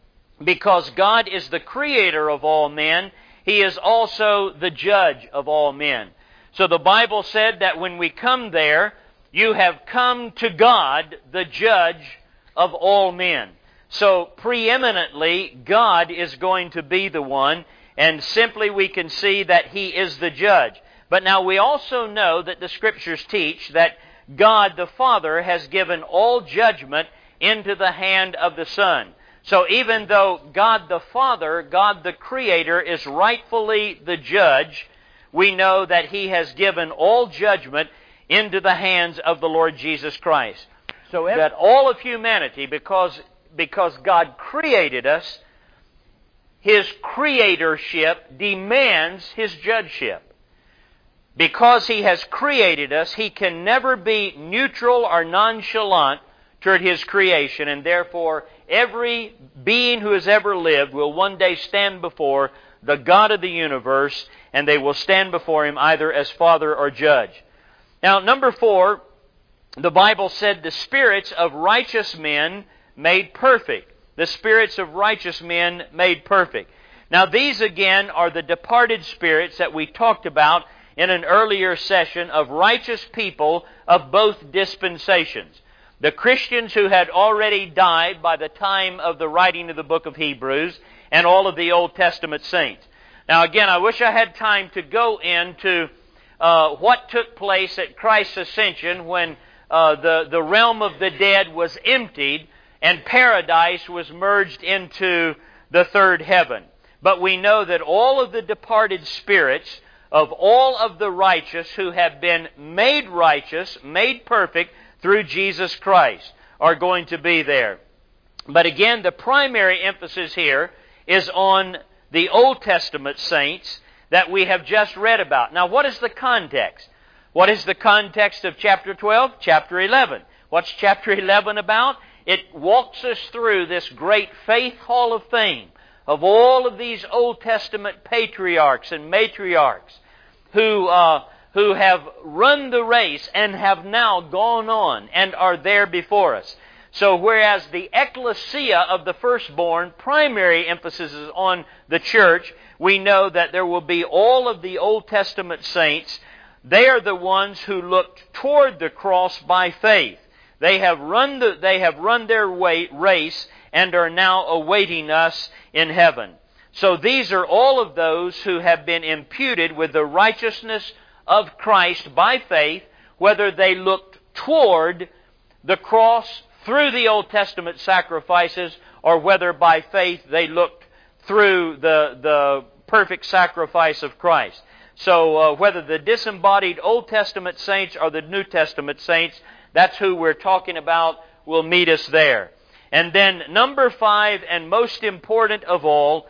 Because God is the creator of all men, He is also the judge of all men. So the Bible said that when we come there, you have come to God, the judge of all men. So preeminently, God is going to be the one, and simply we can see that He is the judge. But now we also know that the Scriptures teach that God the Father has given all judgment into the hand of the Son. So even though God the Father, God the Creator, is rightfully the judge, we know that He has given all judgment into the hands of the Lord Jesus Christ. So that all of humanity, because, because God created us, His creatorship demands His judgeship. Because He has created us, He can never be neutral or nonchalant toward His creation, and therefore every being who has ever lived will one day stand before the God of the universe, and they will stand before Him either as Father or Judge. Now, number four, the Bible said the spirits of righteous men made perfect. The spirits of righteous men made perfect. Now, these again are the departed spirits that we talked about in an earlier session of righteous people of both dispensations. The Christians who had already died by the time of the writing of the book of Hebrews, and all of the Old Testament saints. Now again, I wish I had time to go into uh, what took place at Christ's ascension when uh, the, the realm of the dead was emptied and paradise was merged into the third heaven. But we know that all of the departed spirits of all of the righteous who have been made righteous, made perfect through Jesus Christ, are going to be there. But again, the primary emphasis here is on the Old Testament saints that we have just read about. Now, what is the context? What is the context of chapter twelve? Chapter eleven. What's chapter eleven about? It walks us through this great faith hall of fame of all of these Old Testament patriarchs and matriarchs who uh, who have run the race and have now gone on and are there before us. So whereas the ecclesia of the firstborn, primary emphasis is on the church, we know that there will be all of the Old Testament saints. They are the ones who looked toward the cross by faith. They have run the, they have run their way, race and are now awaiting us in heaven. So these are all of those who have been imputed with the righteousness of Christ by faith, whether they looked toward the cross through the Old Testament sacrifices or whether by faith they looked through the, the perfect sacrifice of Christ. So uh, whether the disembodied Old Testament saints or the New Testament saints, that's who we're talking about, will meet us there. And then number five, and most important of all,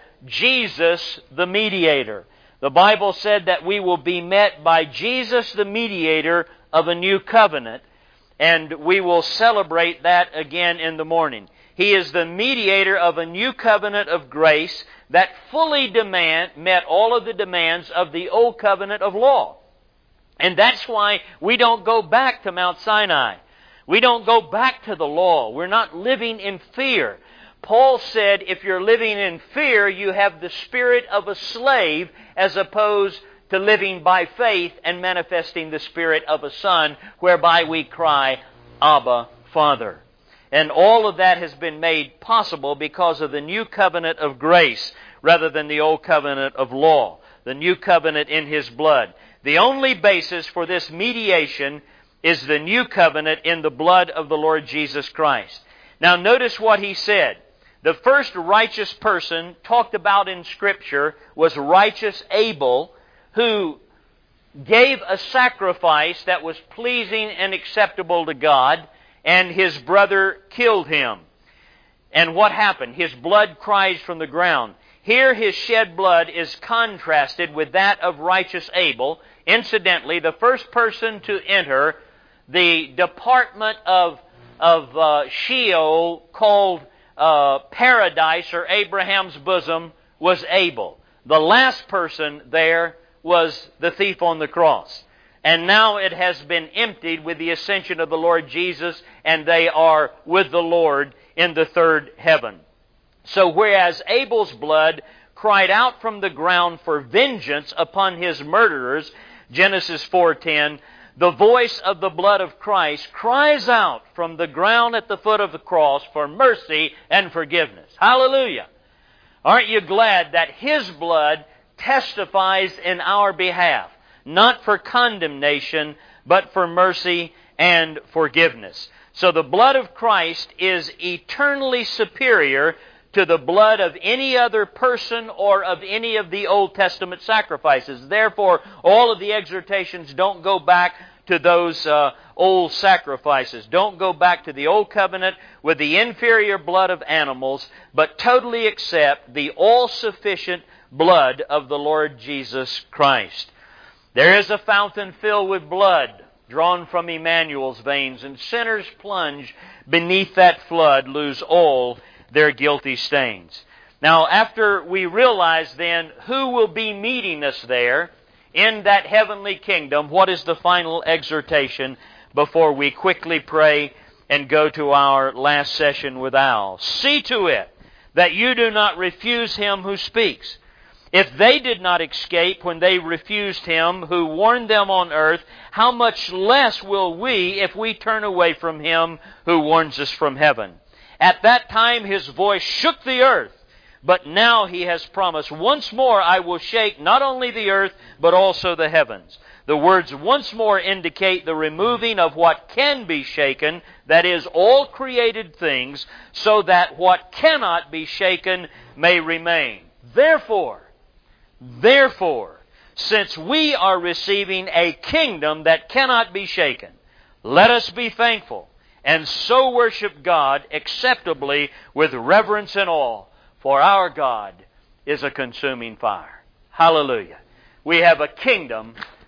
Jesus the mediator. The Bible said that we will be met by Jesus the mediator of a new covenant, and we will celebrate that again in the morning. He is the mediator of a new covenant of grace that fully demand, met all of the demands of the old covenant of law. And that's why we don't go back to Mount Sinai. We don't go back to the law. We're not living in fear. Paul said if you're living in fear, you have the spirit of a slave as opposed to living by faith and manifesting the spirit of a son, whereby we cry, Abba, Father. And all of that has been made possible because of the new covenant of grace rather than the old covenant of law. The new covenant in His blood. The only basis for this mediation is the new covenant in the blood of the Lord Jesus Christ. Now notice what he said. The first righteous person talked about in Scripture was righteous Abel, who gave a sacrifice that was pleasing and acceptable to God, and his brother killed him. And what happened? His blood cries from the ground. Here his shed blood is contrasted with that of righteous Abel. Incidentally, the first person to enter the department of, of uh, Sheol called uh, paradise or Abraham's bosom was Abel. The last person there was the thief on the cross. And now it has been emptied with the ascension of the Lord Jesus, and they are with the Lord in the third heaven. So whereas Abel's blood cried out from the ground for vengeance upon his murderers, Genesis four ten, the voice of the blood of Christ cries out from the ground at the foot of the cross for mercy and forgiveness. Hallelujah! Aren't you glad that His blood testifies in our behalf, not for condemnation, but for mercy and forgiveness? So the blood of Christ is eternally superior to the blood of any other person or of any of the Old Testament sacrifices. Therefore, all of the exhortations don't go back to those uh, old sacrifices. Don't go back to the Old Covenant with the inferior blood of animals, but totally accept the all-sufficient blood of the Lord Jesus Christ. There is a fountain filled with blood drawn from Emmanuel's veins, and sinners plunge beneath that flood lose all their guilty stains. Now, after we realize then who will be meeting us there in that heavenly kingdom, what is the final exhortation before we quickly pray and go to our last session with Al? See to it that you do not refuse Him who speaks. If they did not escape when they refused Him who warned them on earth, how much less will we if we turn away from Him who warns us from heaven? At that time His voice shook the earth, but now He has promised, once more I will shake not only the earth, but also the heavens. The words once more indicate the removing of what can be shaken, that is, all created things, so that what cannot be shaken may remain. Therefore, therefore, since we are receiving a kingdom that cannot be shaken, let us be thankful and so worship God acceptably with reverence and awe, for our God is a consuming fire. Hallelujah. We have a kingdom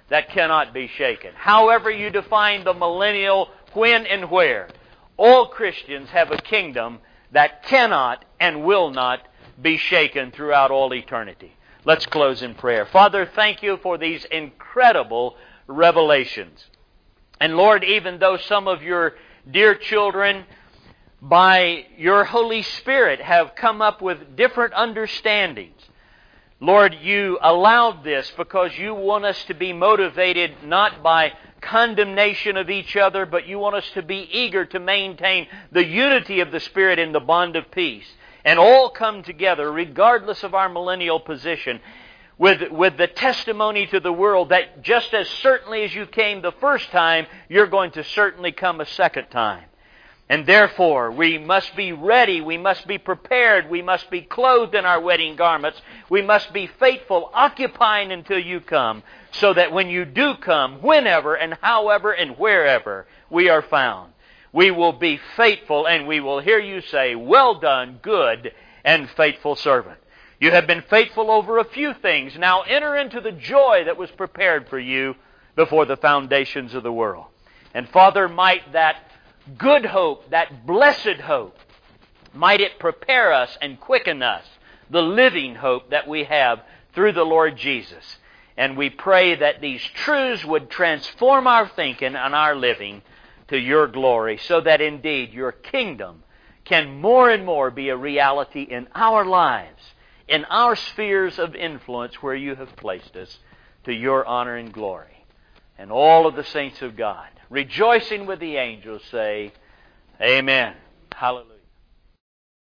that cannot be shaken. However you define the millennial when and where, all Christians have a kingdom that cannot and will not be shaken throughout all eternity. Let's close in prayer. Father, thank you for these incredible revelations. And Lord, even though some of your dear children, by your Holy Spirit, have come up with different understandings, Lord, you allowed this because you want us to be motivated not by condemnation of each other, but you want us to be eager to maintain the unity of the Spirit in the bond of peace, and all come together, regardless of our millennial position, with, with the testimony to the world that just as certainly as you came the first time, you're going to certainly come a second time. And therefore, we must be ready, we must be prepared, we must be clothed in our wedding garments, we must be faithful, occupying until you come, so that when you do come, whenever and however and wherever we are found, we will be faithful and we will hear you say, "Well done, good and faithful servant. You have been faithful over a few things. Now enter into the joy that was prepared for you before the foundations of the world." And Father, might that good hope, that blessed hope, might it prepare us and quicken us, the living hope that we have through the Lord Jesus. And we pray that these truths would transform our thinking and our living to your glory, so that indeed your kingdom can more and more be a reality in our lives, in our spheres of influence where you have placed us, to your honor and glory. And all of the saints of God, rejoicing with the angels, say, Amen. Hallelujah.